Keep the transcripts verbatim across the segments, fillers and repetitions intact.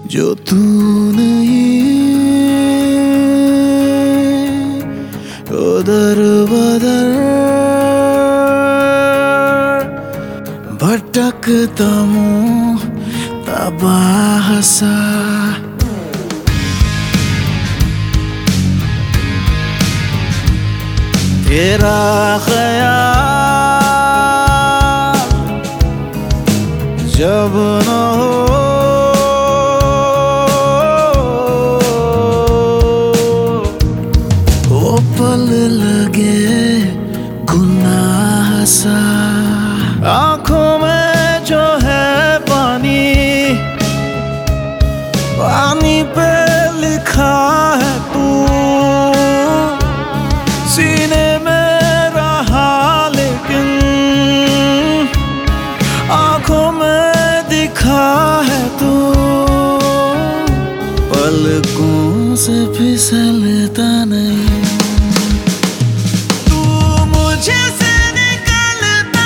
जो तू नहीं, उधर बदर भटकता मुँह तबाह सा। तेरा ख्याल जब न हो, वो पल लगे गुनाह सा। आँखों में जो है पानी, पानी पे लिखा है तू, सीने में रहा लेकिन आँखों में दिखा है तू। पलकों से फिसलता नहीं, तू मुझे से निकलता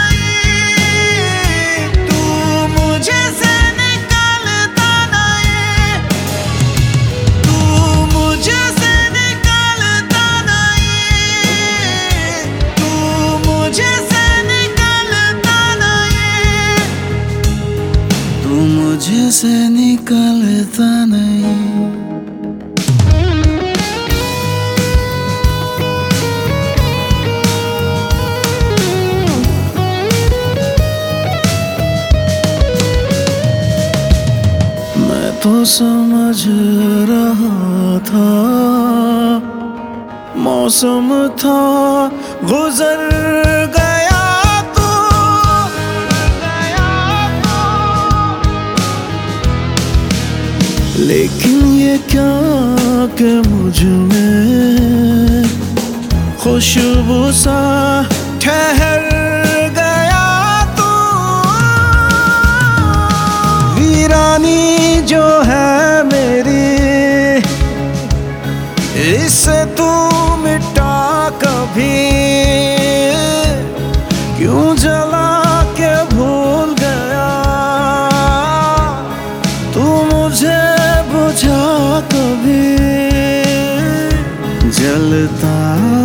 नहीं, तू मुझे से निकलता नहीं, तू मुझे से निकलता नहीं, तू मुझे से निकलता नहीं, तू मुझे से निकलता नहीं। तो समझ रहा था मौसम था गुजर गया तो, लेकिन ये क्या कि मुझ में खुशबू सा ठहर गया तो। वीरानी जो है मेरी, इसे तू मिटा कभी क्यों जला के भूल गया। तू मुझे बुझा कभी, जलता